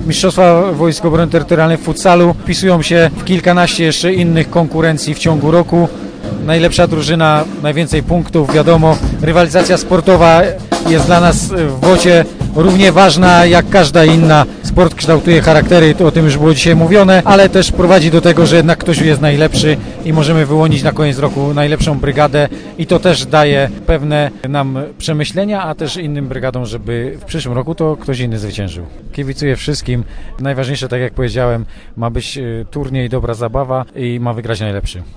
Mistrzostwa Wojsk Obrony Terytorialnej w futsalu wpisują się w kilkanaście jeszcze innych konkurencji w ciągu roku. Najlepsza drużyna, najwięcej punktów, wiadomo, rywalizacja sportowa jest dla nas w WOT-ie równie ważna jak każda inna. Sport kształtuje charaktery, o tym już było dzisiaj mówione, ale też prowadzi do tego, że jednak ktoś jest najlepszy i możemy wyłonić na koniec roku najlepszą brygadę i to też daje pewne nam przemyślenia, a też innym brygadom, żeby w przyszłym roku to ktoś inny zwyciężył. Kibicuję wszystkim. Najważniejsze, tak jak powiedziałem, ma być turniej, dobra zabawa i ma wygrać najlepszy.